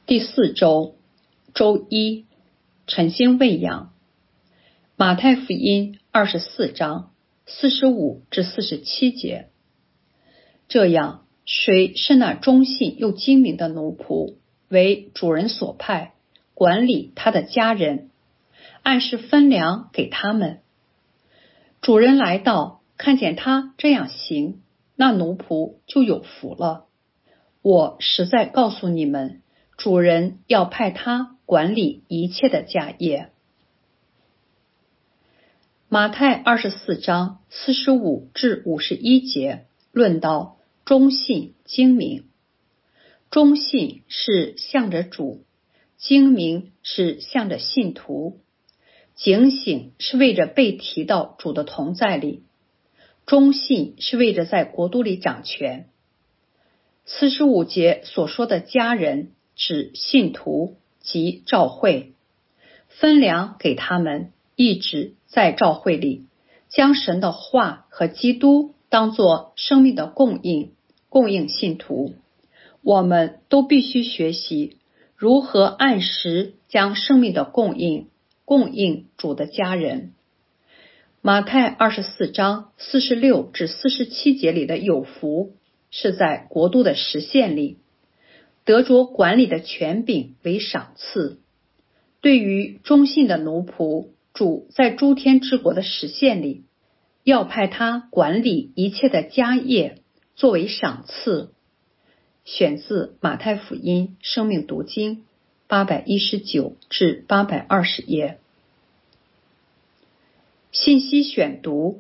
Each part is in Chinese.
第4周，周一，晨星喂养。马太福音24章45至47节。这样，谁是那忠信又精明的奴仆，为主人所派，管理他的家人，按时分粮给他们。主人来到，看见他这样行，那奴仆就有福了。我实在告诉你们，主人要派他管理一切的家业。马太24章45至51节论到忠信精明。忠信是向着主，精明是向着信徒，警醒是为着被提到主的同在里，忠信是为着在国度里掌权。45节所说的家人指信徒及召会，分粮给他们意指在召会里将神的话和基督当作生命的供应信徒。我们都必须学习如何按时将生命的供应主的家人。马太24章46至47节里的有福是在国度的实现里，得着管理的权柄为赏赐。对于忠信的奴仆，主在诸天之国的实现里，要派他管理一切的家业作为赏赐。选自马太福音生命读经819至820页。信息选读。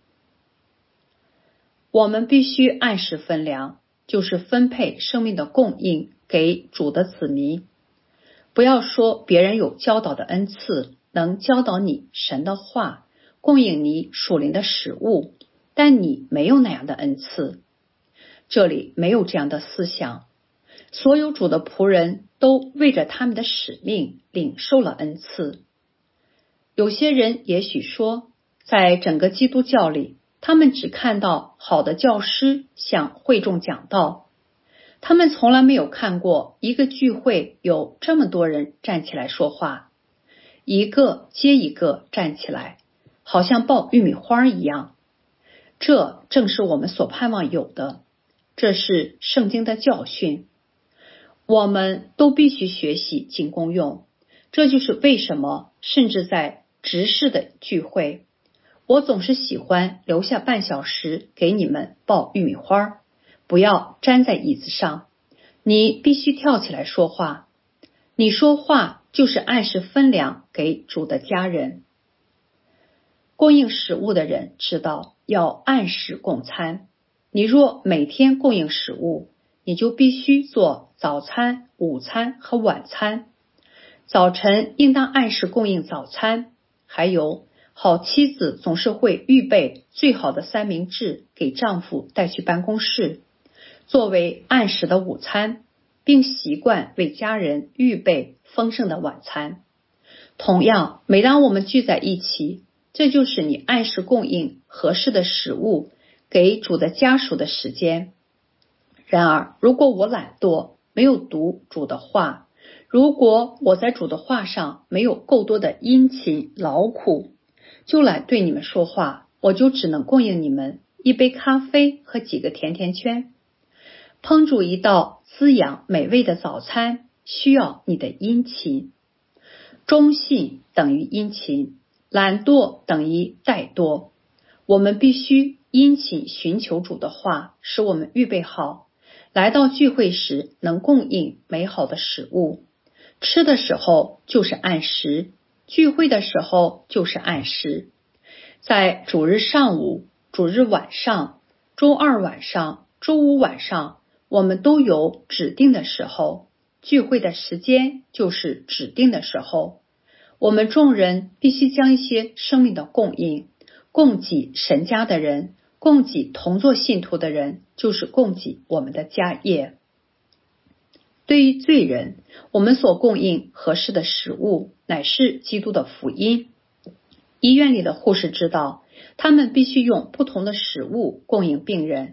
我们必须按时分粮，就是分配生命的供应给主的子民。不要说别人有教导的恩赐，能教导你神的话，供应你属灵的食物，但你没有那样的恩赐。这里没有这样的思想。所有主的仆人都为着他们的使命领受了恩赐。有些人也许说，在整个基督教里，他们只看到好的教师向会众讲道，他们从来没有看过一个聚会有这么多人站起来说话，一个接一个站起来，好像爆玉米花一样。这正是我们所盼望有的，这是圣经的教训。我们都必须学习尽功用，这就是为什么甚至在执事的聚会，我总是喜欢留下半小时给你们爆玉米花，不要粘在椅子上，你必须跳起来说话。你说话就是按时分粮给主的家人。供应食物的人知道要按时供餐，你若每天供应食物，你就必须做早餐、午餐和晚餐。早晨应当按时供应早餐，还有好妻子总是会预备最好的三明治给丈夫带去办公室，作为按时的午餐，并习惯为家人预备丰盛的晚餐。同样，每当我们聚在一起，这就是你按时供应合适的食物给主的家属的时间。然而，如果我懒惰，没有读主的话，如果我在主的话上没有够多的殷勤劳苦，就来对你们说话，我就只能供应你们一杯咖啡和几个甜甜圈。烹煮一道滋养美味的早餐需要你的殷勤。忠信等于殷勤，懒惰等于怠惰。我们必须殷勤寻求主的话，使我们预备好，来到聚会时能供应美好的食物。吃的时候就是按时，聚会的时候就是按时。在主日上午、主日晚上、周二晚上、周五晚上，我们都有指定的时候，聚会的时间就是指定的时候。我们众人必须将一些生命的供应供给神家的人，供给同作信徒的人，就是供给我们的家业。对于罪人，我们所供应合适的食物乃是基督的福音。医院里的护士知道，他们必须用不同的食物供应病人，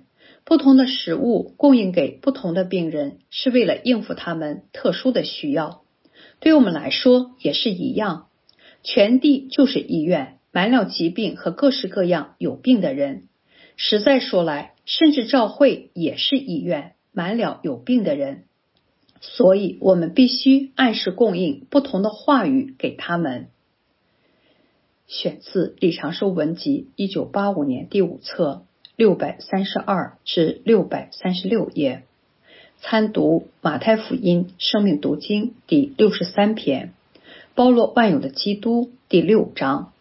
不同的食物供应给不同的病人，是为了应付他们特殊的需要。对我们来说也是一样，全地就是医院，满了疾病和各式各样有病的人。实在说来，甚至教会也是医院，满了有病的人。所以我们必须按时供应不同的话语给他们。选自李长寿文集1985年第5册632至636页，参读马太福音生命读经第63篇，包罗万有的基督第6章。